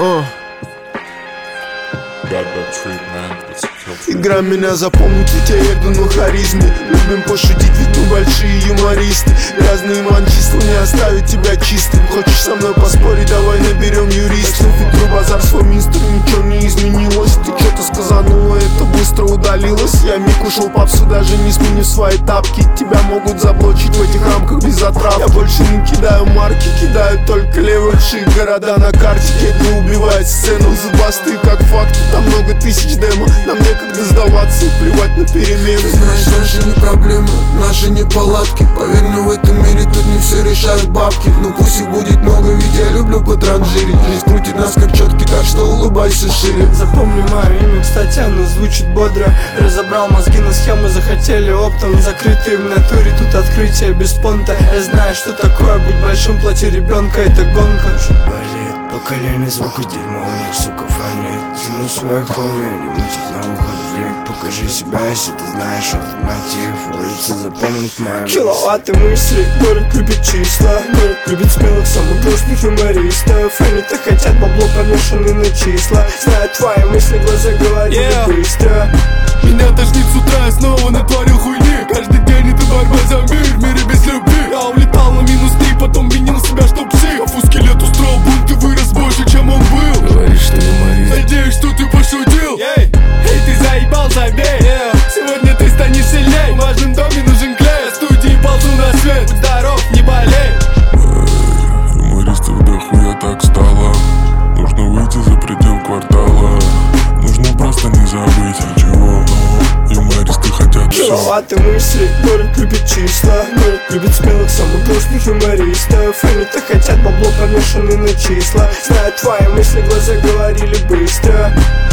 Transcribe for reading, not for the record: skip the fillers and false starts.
Игра меня запомнит, ведь я еду на харизме. Любим пошутить, ведь мы большие юмористы. Грязные манчисла не оставят тебя чистым. Хочешь со мной поспорить, давай наберем юриста. Фильтру базар свой минстр, ничего не изменилось. Ты что-то сказанула, это быстро удалилось. Я миг ушел попсу, даже не сменю свои тапки. Тебя могут заблочить в этих рамках без затравки. Я больше не кидаю марки, кидаю только левые города на карте. Кеды убивают сцену, зубастые как факты. Там много тысяч демо, нам некогда сдаваться и плевать на перемены. Знаешь, наши не проблемы, наши не палатки. Поверь мне, в этом мире тут не все решают бабки. Но пусть их будет много, ведь я люблю потранжирить. Жизнь крутит нас как четки, так что улыбайся шире. Запомни мое имя, кстати, оно звучит бодро. Разобрал мозги на схемы, захотели оптом. Закрытые в натуре, тут открытие без понта. Я знаю, что такое быть большим, плоти ребенка, это гонка. Болит по колени, звука дерьма, у них, сука, фонит. Жену своих homie, не мутить на ухо век. Покажи себя, если ты знаешь этот мотив. Улица запомнит мою Киловатты мысли, город любит числа. Город любит смелых, самых грустных юмористов. Они-то хотят бабло, помешаны на числа. Знают твои мысли, глаза говорили быстро. Меня тошнит с утра, я снова натворил хуйни. Каждый день это борьба за мир, в мире без любви. Я улетал на -3, потом винил себя, что псих. А скелет устроил бунт и вырос больше, чем он был. Говоришь, что юморист. Надеюсь, что ты пошутил. Эй, ты заебал, забей. Сегодня ты станешь сильней. В важном доме нужен клей. В студии ползу на свет. Будь здоров, не болей. Юмористов дохуя так стало. Нужно выйти за предел квартала. Нужно просто не забыть ничего. Юмористы хотят все. Киловатты мысли, город любит числа. Город любит смелых, самых грустных юмористов. Они-то хотят бабло, помешаны на числа. Знают твои мысли, глаза говорили быстро.